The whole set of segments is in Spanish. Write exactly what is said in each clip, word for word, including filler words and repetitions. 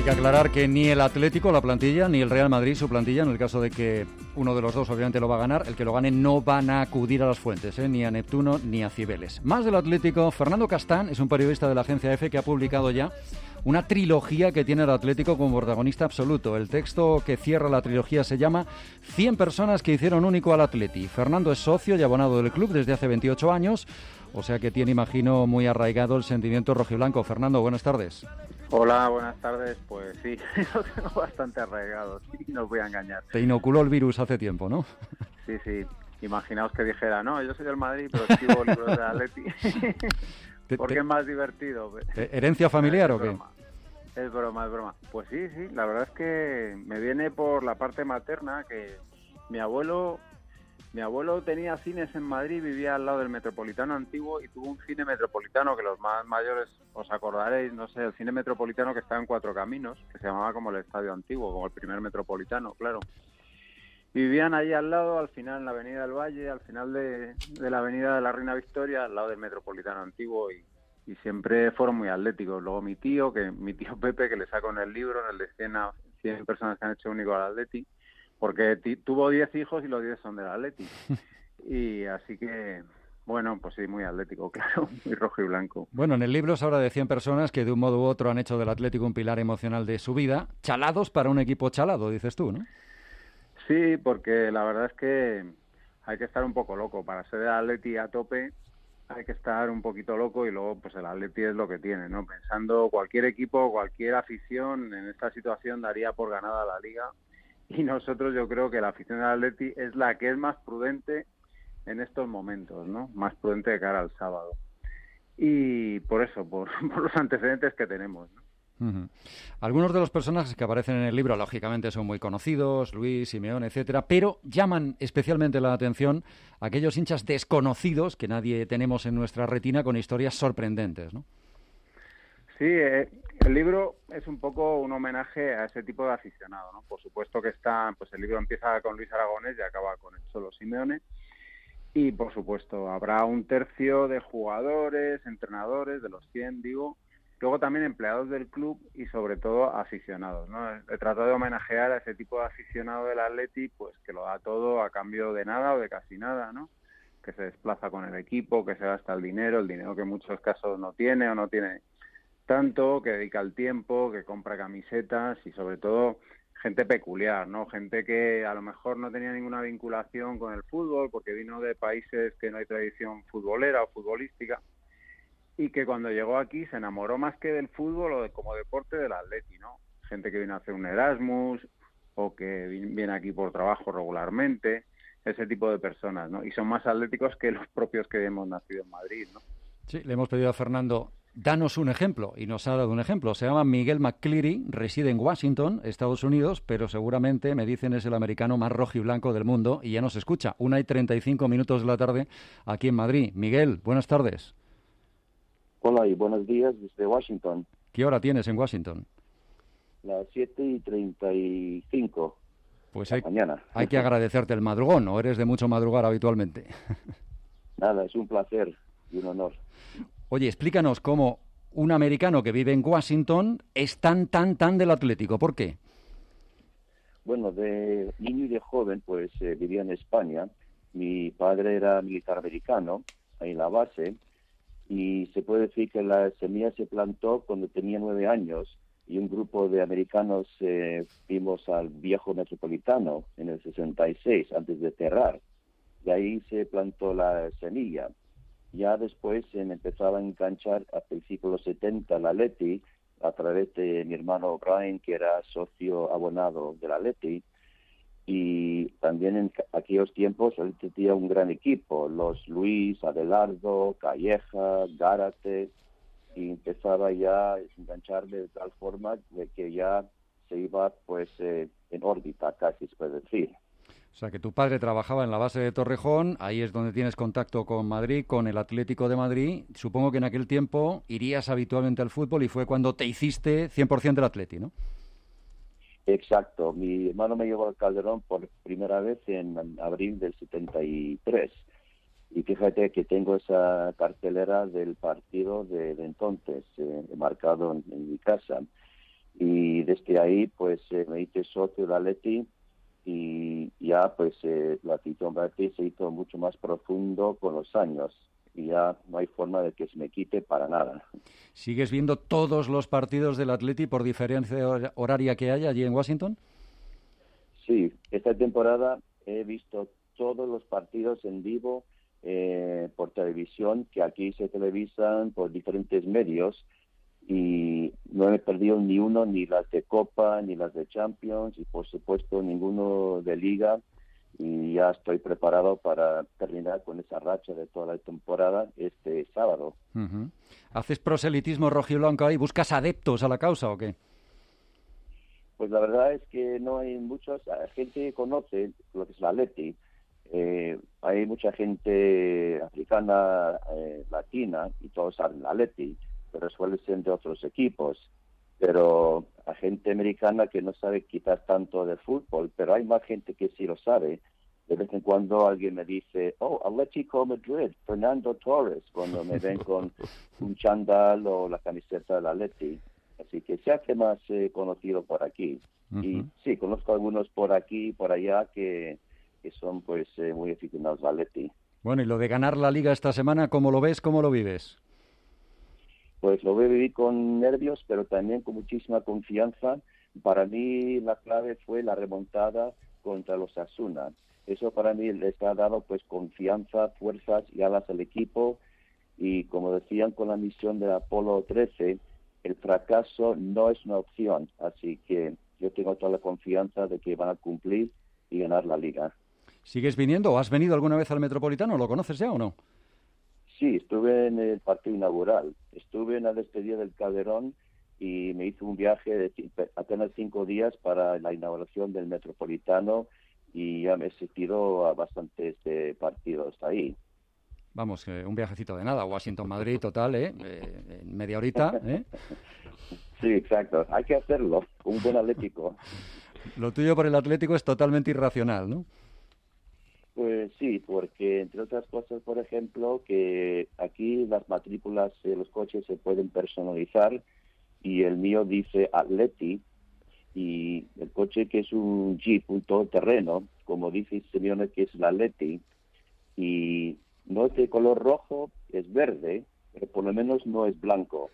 que aclarar que ni el Atlético, la plantilla, ni el Real Madrid, su plantilla, en el caso de que uno de los dos obviamente lo va a ganar, el que lo gane no van a acudir a las fuentes, ¿eh? Ni a Neptuno ni a Cibeles. Más del Atlético, Fernando Castán es un periodista de la agencia EFE que ha publicado ya una trilogía que tiene el Atlético como protagonista absoluto. El texto que cierra la trilogía se llama cien personas que hicieron único al Atleti. Fernando es socio y abonado del club desde hace veintiocho años, o sea que tiene, imagino, muy arraigado el sentimiento rojiblanco. Fernando, buenas tardes. Hola, buenas tardes. Pues sí, lo tengo bastante arraigado, sí, no os voy a engañar. Te inoculó el virus hace tiempo, ¿no? Sí, sí. Imaginaos que dijera, no, yo soy del Madrid, pero escribo libros de Atleti. Porque te, es más divertido. ¿Herencia familiar o qué? Es broma, es broma. Pues sí, sí, la verdad es que me viene por la parte materna, que mi abuelo mi abuelo tenía cines en Madrid, vivía al lado del Metropolitano antiguo y tuvo un cine metropolitano que los más mayores os acordaréis, no sé, el cine metropolitano que estaba en Cuatro Caminos, que se llamaba como el Estadio Antiguo, como el primer Metropolitano, claro. Y vivían allí al lado, al final en la Avenida del Valle, al final de, de la Avenida de la Reina Victoria, al lado del Metropolitano antiguo, y, y siempre fueron muy atléticos. Luego mi tío, que mi tío Pepe, que le saco en el libro, en el de cien, cien personas que han hecho único al Atleti, porque t- tuvo diez hijos y los diez son del Atleti. Y así que, bueno, pues sí, muy atlético, claro, muy rojo y blanco. Bueno, en el libro se habla de cien personas que de un modo u otro han hecho del Atlético un pilar emocional de su vida, chalados para un equipo chalado, dices tú, ¿no? Sí, porque la verdad es que hay que estar un poco loco. Para ser el Atleti a tope hay que estar un poquito loco, y luego pues el Atleti es lo que tiene, ¿no? Pensando cualquier equipo, cualquier afición en esta situación daría por ganada la Liga, y nosotros yo creo que la afición del Atleti es la que es más prudente en estos momentos, ¿no? Más prudente de cara al sábado. Y por eso, por, por los antecedentes que tenemos, ¿no? Uh-huh. Algunos de los personajes que aparecen en el libro, lógicamente, son muy conocidos, Luis, Simeone, etcétera, pero llaman especialmente la atención aquellos hinchas desconocidos que nadie tenemos en nuestra retina con historias sorprendentes, ¿no? Sí, eh, el libro es un poco un homenaje a ese tipo de aficionado, ¿no? Por supuesto que está, pues el libro empieza con Luis Aragonés y acaba con el Cholo Simeone, y por supuesto habrá un tercio de jugadores, entrenadores, de los cien, digo, luego también empleados del club y sobre todo aficionados, ¿no? He tratado de homenajear a ese tipo de aficionado del Atleti, pues que lo da todo a cambio de nada o de casi nada, ¿no? Que se desplaza con el equipo, que se gasta el dinero, el dinero que en muchos casos no tiene o no tiene tanto, que dedica el tiempo, que compra camisetas, y sobre todo gente peculiar, ¿no? Gente que a lo mejor no tenía ninguna vinculación con el fútbol porque vino de países que no hay tradición futbolera o futbolística, y que cuando llegó aquí se enamoró más que del fútbol o de, como deporte, del Atleti, ¿no? Gente que viene a hacer un Erasmus o que viene aquí por trabajo regularmente, ese tipo de personas, ¿no? Y son más atléticos que los propios que hemos nacido en Madrid, ¿no? Sí, le hemos pedido a Fernando, danos un ejemplo, y nos ha dado un ejemplo. Se llama Miguel McCleary, reside en Washington, Estados Unidos, pero seguramente, me dicen, es el americano más rojiblanco del mundo, y ya nos escucha. Una y treinta y cinco minutos de la tarde aquí en Madrid. Miguel, buenas tardes. Hola y buenos días desde Washington. ¿Qué hora tienes en Washington? Las siete y treinta y cinco. Pues hay, mañana. Hay que agradecerte el madrugón, ¿o eres de mucho madrugar habitualmente? Nada, es un placer y un honor. Oye, explícanos cómo un americano que vive en Washington es tan, tan, tan del Atlético. ¿Por qué? Bueno, de niño y de joven, pues eh, vivía en España. Mi padre era militar americano, ahí en la base, y se puede decir que la semilla se plantó cuando tenía nueve años, y un grupo de americanos eh, fuimos al viejo Metropolitano en el sesenta y seis, antes de cerrar. De ahí se plantó la semilla. Ya después se me empezaba a enganchar a principios de los setenta la Atleti, a través de mi hermano Brian, que era socio abonado de la Atleti, y también en aquellos tiempos él tenía un gran equipo, los Luis, Adelardo, Calleja, Gárate, y empezaba ya a engancharme de tal forma de que ya se iba pues eh, en órbita, casi se puede decir. O sea, que tu padre trabajaba en la base de Torrejón, ahí es donde tienes contacto con Madrid, con el Atlético de Madrid. Supongo que en aquel tiempo irías habitualmente al fútbol y fue cuando te hiciste cien por ciento del Atleti, ¿no? Exacto. Mi hermano me llevó al Calderón por primera vez en abril del setenta y tres. Y fíjate que tengo esa cartelera del partido de, de entonces, eh, marcado en, en mi casa. Y desde ahí, pues, eh, me hice socio de Atleti y ya, pues, eh, la afición de Atleti se hizo mucho más profundo con los años. Y ya no hay forma de que se me quite para nada. ¿Sigues viendo todos los partidos del Atleti por diferencia hor- horaria que haya allí en Washington? Sí, esta temporada he visto todos los partidos en vivo eh, por televisión, que aquí se televisan por diferentes medios, y no he perdido ni uno, ni las de Copa, ni las de Champions, y por supuesto ninguno de Liga. Y ya estoy preparado para terminar con esa racha de toda la temporada este sábado. Uh-huh. ¿Haces proselitismo rojiblanco ahí? ¿Buscas adeptos a la causa o qué? Pues la verdad es que no hay muchos, la gente conoce lo que es la Atleti. Eh, hay mucha gente africana, eh, latina, y todos saben la Atleti, pero suele ser de otros equipos. Pero hay gente americana que no sabe quizás tanto de fútbol, pero hay más gente que sí lo sabe. De vez en cuando alguien me dice, oh, Atlético Madrid, Fernando Torres, cuando me ven con un chándal o la camiseta de la Atleti. Así que se hace más eh, conocido por aquí. Uh-huh. Y sí, conozco algunos por aquí y por allá que, que son pues eh, muy aficionados al Atleti. Bueno, y lo de ganar la Liga esta semana, ¿cómo lo ves, cómo lo vives? Pues lo voy a vivir con nervios, pero también con muchísima confianza. Para mí la clave fue la remontada contra los Asuna. Eso para mí les ha dado pues confianza, fuerzas y alas al equipo. Y como decían con la misión del Apolo trece, el fracaso no es una opción. Así que yo tengo toda la confianza de que van a cumplir y ganar la Liga. ¿Sigues viniendo o has venido alguna vez al Metropolitano? ¿Lo conoces ya o no? Sí, estuve en el partido inaugural, estuve en la despedida del Calderón y me hice un viaje de apenas cinco días para la inauguración del Metropolitano y ya me he asistido a bastantes eh, partidos ahí. Vamos, eh, un viajecito de nada, Washington-Madrid, total, ¿eh? eh en media horita, ¿eh? Sí, exacto, hay que hacerlo, un buen atlético. Lo tuyo por el Atlético es totalmente irracional, ¿no? Pues sí, porque entre otras cosas, por ejemplo, que aquí las matrículas de los coches se pueden personalizar y el mío dice Atleti y el coche que es un Jeep, un todoterreno, como dice Simeone que es el Atleti y no es de color rojo, es verde, pero por lo menos no es blanco.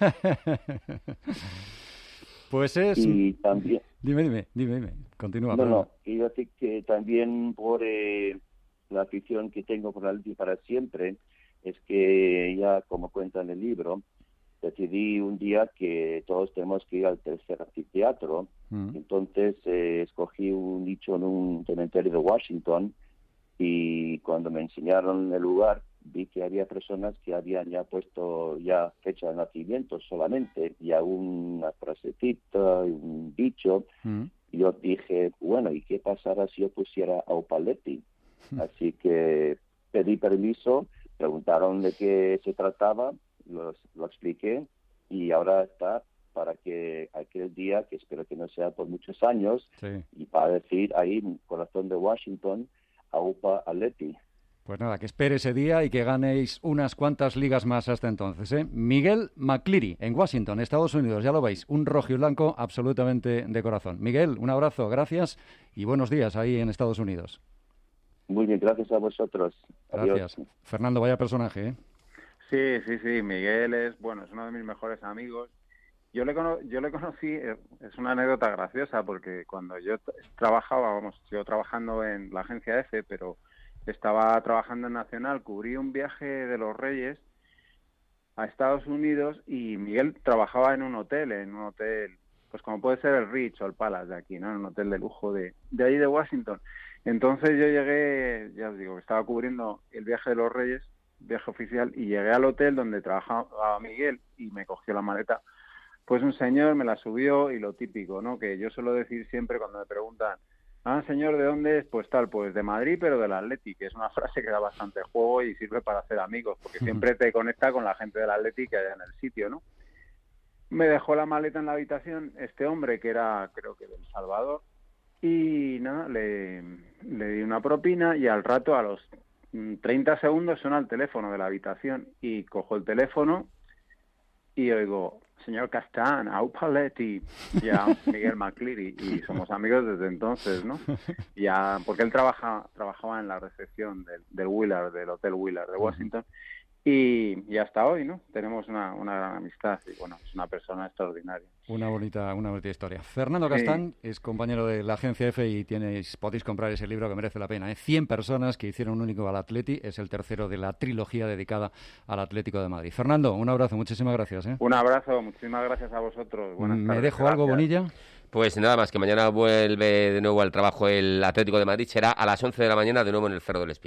Pues es... Y también... Dime, dime, dime, dime. Continúa. No, perdón. no, quiero decir que también por eh, la afición que tengo por Atleti para siempre, es que ya, como cuenta en el libro, decidí un día que todos tenemos que ir al tercer anfiteatro. Mm. Entonces eh, escogí un nicho en un cementerio de Washington y cuando me enseñaron el lugar, vi que había personas que habían ya puesto ya fecha de nacimiento solamente y aún una frasecita, un dicho. Mm. Y yo dije, bueno, ¿y qué pasará si yo pusiera a Opaletti? Mm. Así que pedí permiso, preguntaron de qué se trataba, lo, lo expliqué y ahora está para que aquel día, que espero que no sea por muchos años, sí. Y para decir ahí, en el corazón de Washington, Aupa Atleti. Pues nada, que espere ese día y que ganéis unas cuantas ligas más hasta entonces, ¿eh? Miguel McCleary, en Washington, Estados Unidos, ya lo veis, un rojo y blanco absolutamente de corazón. Miguel, un abrazo, gracias y buenos días ahí en Estados Unidos. Muy bien, gracias a vosotros. Gracias. Adiós. Fernando, vaya personaje, ¿eh? Sí, sí, sí, Miguel es, bueno, es uno de mis mejores amigos. Yo le, cono yo le conocí, es una anécdota graciosa, porque cuando yo trabajaba, vamos, yo trabajando en la agencia F, pero estaba trabajando en Nacional, cubrí un viaje de los Reyes a Estados Unidos y Miguel trabajaba en un hotel, en un hotel, pues como puede ser el Ritz o el Palace de aquí, ¿no? En un hotel de lujo de, de ahí de Washington. Entonces yo llegué, ya os digo, que estaba cubriendo el viaje de los Reyes, viaje oficial, y llegué al hotel donde trabajaba Miguel y me cogió la maleta. Pues un señor me la subió y lo típico, ¿no? Que yo suelo decir siempre cuando me preguntan, ah, señor, ¿de dónde es? Pues tal, pues de Madrid, pero del Atleti, que es una frase que da bastante juego y sirve para hacer amigos, porque siempre te conecta con la gente del Atleti que hay en el sitio, ¿no? Me dejó la maleta en la habitación este hombre, que era, creo que del Salvador, y nada, le, le di una propina y al rato, a los treinta segundos, suena el teléfono de la habitación y cojo el teléfono y oigo, señor Castán, Au Paletti, y a Miguel McCleary, y somos amigos desde entonces, ¿no? Ya, porque él trabaja, trabajaba en la recepción del, del Willard, del Hotel Willard de Washington, y, y hasta hoy, ¿no? Tenemos una, una gran amistad, y bueno, es una persona extraordinaria. Una bonita, una bonita historia. Fernando Castán sí. es compañero de la agencia F y tenéis, podéis comprar ese libro que merece la pena. ¿eh? cien personas que hicieron un único al Atleti, es el tercero de la trilogía dedicada al Atlético de Madrid. Fernando, un abrazo, muchísimas gracias. ¿eh? Un abrazo, muchísimas gracias a vosotros. Buenas tardes. ¿Me dejo gracias. algo, Bonilla? Pues nada más, que mañana vuelve de nuevo al trabajo el Atlético de Madrid, será a las once de la mañana de nuevo en el Cerro del Espino.